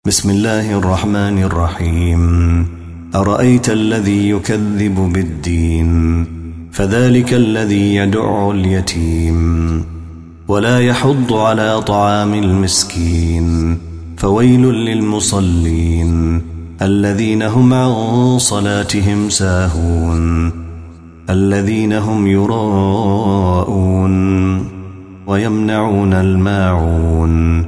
بسم الله الرحمن الرحيم. أرأيت الذي يكذب بالدين فذلك الذي يدع اليتيم ولا يحض على طعام المسكين فويل للمصلين الذين هم عن صلاتهم ساهون الذين هم يراءون ويمنعون الماعون